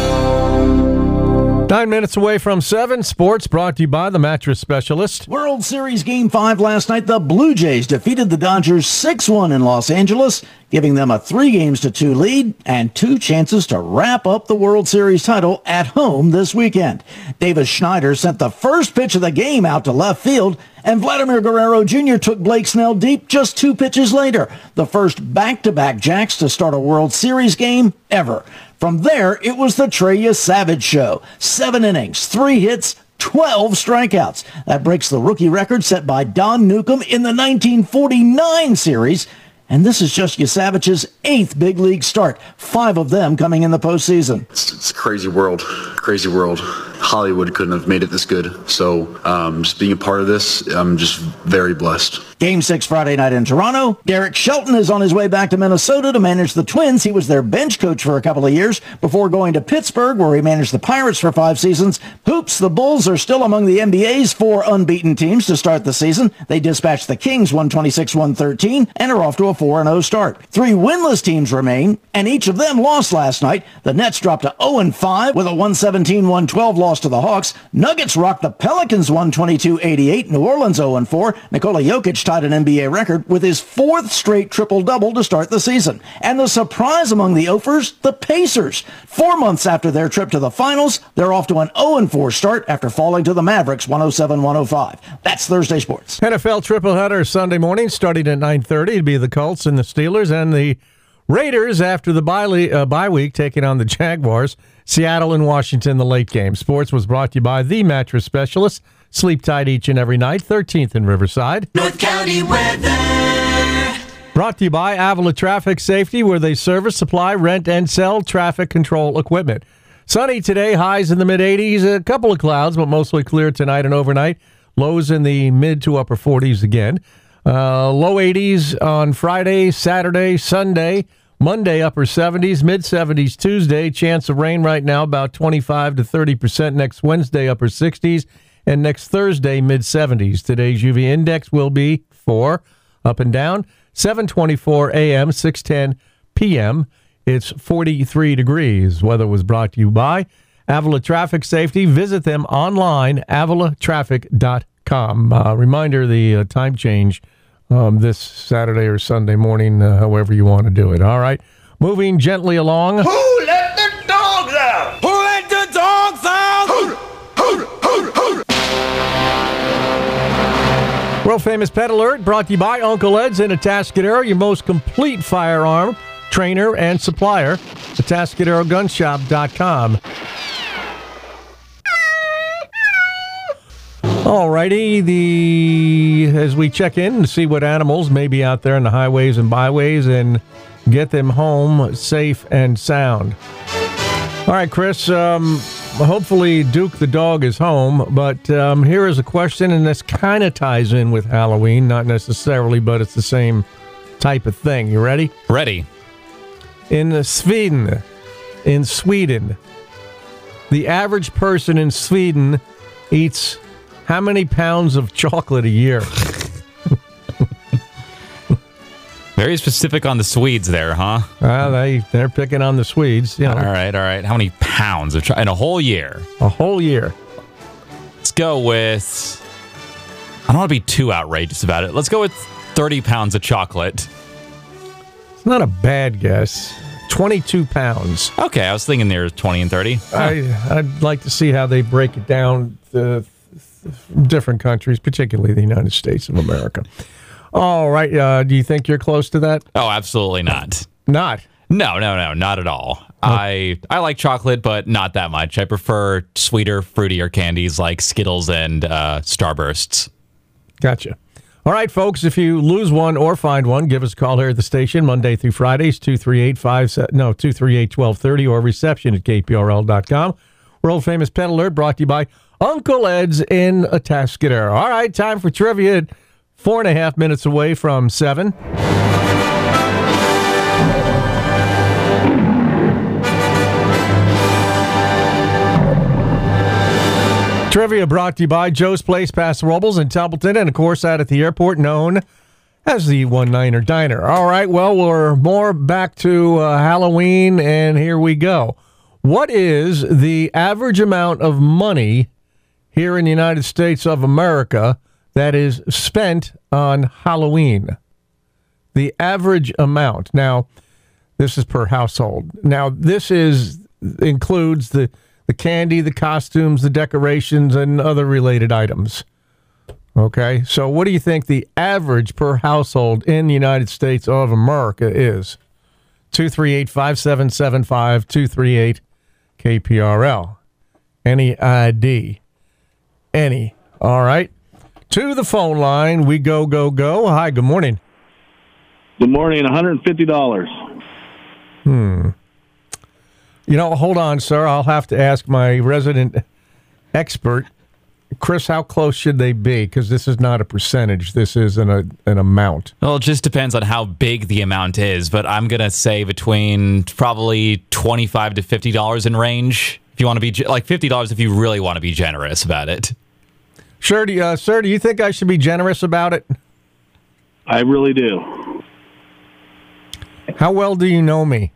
Nine minutes away from seven. Sports brought to you by the Mattress Specialist. World Series Game five last night. The Blue Jays defeated the Dodgers six one in Los Angeles, giving them a three games to two lead and two chances to wrap up the World Series title at home this weekend. Davis Schneider sent the first pitch of the game out to left field, and Vladimir Guerrero Junior took Blake Snell deep just two pitches later. The first back-to-back jacks to start a World Series game ever. From there, it was the Trey Savage show. Seven innings, three hits, twelve strikeouts. That breaks the rookie record set by Don Newcomb in the nineteen forty-nine series. And this is just Yasavage's eighth big league start, five of them coming in the postseason. It's, it's a crazy world, crazy world. Hollywood couldn't have made it this good. So um, just being a part of this, I'm just very blessed. Game six Friday night in Toronto. Derek Shelton is on his way back to Minnesota to manage the Twins. He was their bench coach for a couple of years before going to Pittsburgh, where he managed the Pirates for five seasons. Hoops, the Bulls are still among the N B A's four unbeaten teams to start the season. They dispatched the Kings one twenty-six one thirteen and are off to a four and oh start. Three winless teams remain, and each of them lost last night. The Nets dropped to oh and five with a one seventeen one twelve loss to the Hawks. Nuggets rocked the Pelicans one twenty-two eighty-eight. New Orleans oh and four. Nikola Jokic tied an N B A record with his fourth straight triple-double to start the season. And the surprise among the Ophers, the Pacers. Four months after their trip to the finals, they're off to an oh and four start after falling to the Mavericks one oh seven one oh five. That's Thursday Sports. N F L tripleheader Sunday morning starting at nine thirty. It'll be the Colts and the Steelers and the Raiders after the bye, le- uh, bye week taking on the Jaguars. Seattle and Washington, the late game. Sports was brought to you by the Mattress Specialist. Sleep tight each and every night. thirteenth in Riverside. North County weather. Brought to you by Avila Traffic Safety, where they service, supply, rent, and sell traffic control equipment. Sunny today, highs in the mid eighties. A couple of clouds, but mostly clear tonight and overnight. Lows in the mid to upper forties again. Uh, low eighties on Friday, Saturday, Sunday. Monday, upper seventies, mid seventies Tuesday. Chance of rain right now, about twenty-five to thirty percent. Next Wednesday, upper sixties. And next Thursday, mid seventies. Today's U V index will be four, up and down. seven twenty-four a.m., six ten p.m. It's forty-three degrees. Weather was brought to you by Avila Traffic Safety. Visit them online, avila traffic dot com. Uh, reminder, the uh, time change Um, this Saturday or Sunday morning, uh, however you want to do it. All right. Moving gently along. Who let the dogs out? Who let the dogs out? Hold, hold, hold, hold. World famous Pet Alert brought to you by Uncle Ed's in Atascadero, your most complete firearm trainer and supplier. Atascadero gun shop dot com. Alrighty, the as we check in and see what animals may be out there in the highways and byways and get them home safe and sound. All right, Chris, um, hopefully Duke the dog is home, but um, here is a question, and this kind of ties in with Halloween, not necessarily, but it's the same type of thing. You ready? Ready. In Sweden, in Sweden, the average person in Sweden eats how many pounds of chocolate a year? Very specific on the Swedes there, huh? Well, they, they're picking on the Swedes. You know. All right, all right. How many pounds of chocolate in a whole year? A whole year. Let's go with... I don't want to be too outrageous about it. Let's go with thirty pounds of chocolate. It's not a bad guess. twenty-two pounds. Okay, I was thinking there twenty and thirty. I, I'd like to see how they break it down to different countries, particularly the United States of America. All right. Uh, do you think you're close to that? Oh, absolutely not. Not? No, no, no, not at all. I I like chocolate, but not that much. I prefer sweeter, fruitier candies like Skittles and uh, Starbursts. Gotcha. All right, folks, if you lose one or find one, give us a call here at the station Monday through Fridays, two three eight five no two three eight twelve thirty or reception at K P R L dot com. World famous Pet Alert brought to you by Uncle Ed's in Atascadero. All right, time for trivia. Four and a half minutes away from seven. Trivia brought to you by Joe's Place, Paso Robles in Templeton, and of course out at the airport known as the One-Niner Diner. All right, well, we're more back to uh, Halloween, and here we go. What is the average amount of money here in the United States of America that is spent on Halloween? The average amount. Now, this is per household. Now, this is includes the the candy, the costumes, the decorations, and other related items. Okay, so what do you think the average per household in the United States of America is? two three eight, five seven seven five, two three eight, K P R L. Any I D? Any. All right. To the phone line, we go, go, go. Hi, good morning. Good morning, one hundred fifty dollars. Hmm. You know, hold on, sir. I'll have to ask my resident expert. Chris, how close should they be? Because this is not a percentage. This is an, a, an amount. Well, it just depends on how big the amount is, but I'm going to say between probably twenty-five to fifty dollars in range. If you want to be, like fifty dollars if you really want to be generous about it. Sure, do you, uh, sir, do you think I should be generous about it? I really do. How well do you know me?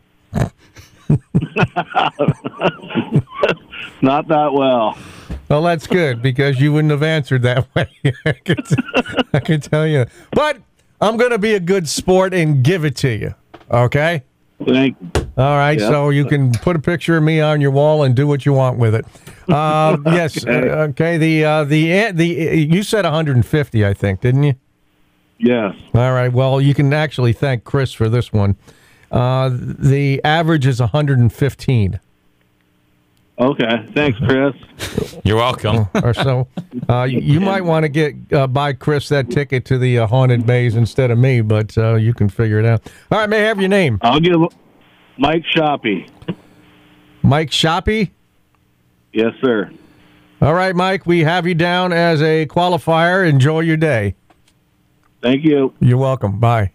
Not that well. Well, that's good, because you wouldn't have answered that way. I, can t- I can tell you. But I'm going to be a good sport and give it to you, okay? Thank you. All right, yep. So you can put a picture of me on your wall and do what you want with it. Uh, yes, okay. Uh, okay. The uh, the the you said one hundred fifty, I think, didn't you? Yes. All right. Well, you can actually thank Chris for this one. Uh, the average is one hundred fifteen. Okay. Thanks, Chris. You're welcome. Or so uh, you, you might want to get uh, buy Chris that ticket to the uh, haunted maze instead of me, but uh, you can figure it out. All right. May I have your name? I'll give Mike Shoppy. Mike Shoppy? Yes, sir. All right, Mike. We have you down as a qualifier. Enjoy your day. Thank you. You're welcome. Bye.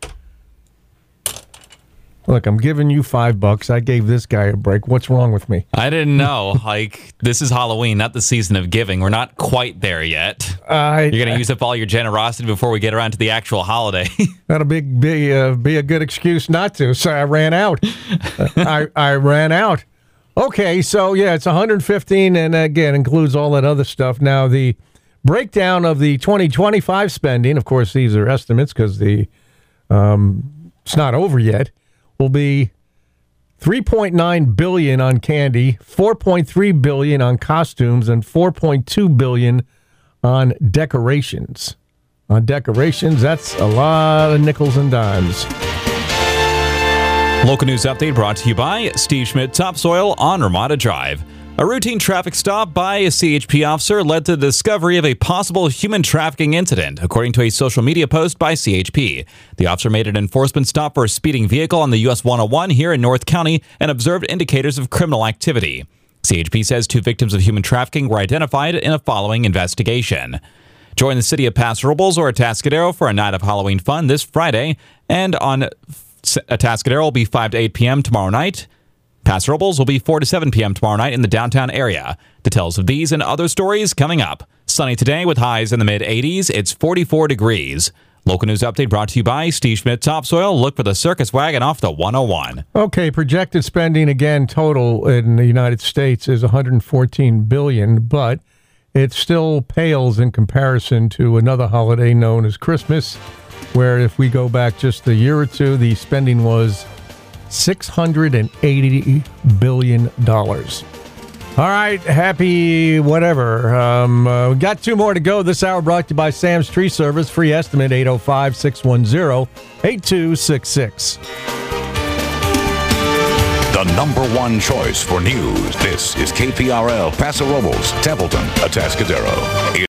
Look, I'm giving you five bucks. I gave this guy a break. What's wrong with me? I didn't know. Like, this is Halloween, not the season of giving. We're not quite there yet. Uh, You're going to use up all your generosity before we get around to the actual holiday. That'll be be, uh, be a good excuse not to. So I ran out. I, I ran out. Okay, so yeah, it's one hundred fifteen, and again, includes all that other stuff. Now, the breakdown of the twenty twenty-five spending, of course, these are estimates because the um, it's not over yet, will be three point nine billion dollars on candy, four point three billion dollars on costumes, and four point two billion dollars on decorations. On decorations, that's a lot of nickels and dimes. Local news update brought to you by Steve Schmidt Topsoil on Ramada Drive. A routine traffic stop by a C H P officer led to the discovery of a possible human trafficking incident, according to a social media post by C H P. The officer made an enforcement stop for a speeding vehicle on the U S one oh one here in North County and observed indicators of criminal activity. C H P says two victims of human trafficking were identified in a following investigation. Join the city of Paso Robles or Atascadero for a night of Halloween fun this Friday, and on Atascadero will be five to eight p.m. tomorrow night. Paso Robles will be four to seven p.m. tomorrow night in the downtown area. Details of these and other stories coming up. Sunny today with highs in the mid eighties. It's forty-four degrees. Local news update brought to you by Steve Schmidt Topsoil. Look for the circus wagon off the one oh one. Okay, projected spending again total in the United States is one hundred fourteen billion dollars, but it still pales in comparison to another holiday known as Christmas, where if we go back just a year or two, the spending was six hundred eighty billion dollars. All right, happy whatever. Um, uh, we got two more to go. This hour brought to you by Sam's Tree Service. Free estimate eight oh five, six one zero, eight two six six. The number one choice for news. This is K P R L, Paso Robles, Templeton, Atascadero.